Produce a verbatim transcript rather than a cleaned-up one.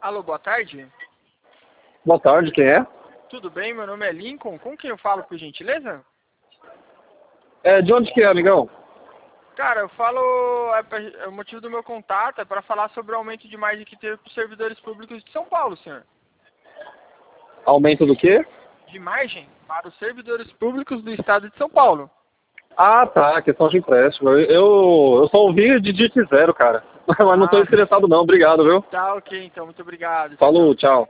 Alô, boa tarde. Boa tarde, quem é? Tudo bem? Meu nome é Lincoln. Com quem eu falo, por gentileza? É, de onde que é, amigão? Cara, eu falo... É pra- é o motivo do meu contato é para falar sobre o aumento de margem que teve para os servidores públicos de São Paulo, senhor. Aumento do quê? De margem para os servidores públicos do estado de São Paulo. Ah, tá, questão de empréstimo. Eu, eu, eu só ouvi de Digit Zero, cara. Mas não tô Ah, interessado não, obrigado, viu? tá ok, então. Muito obrigado. Tchau, tchau. Falou, tchau.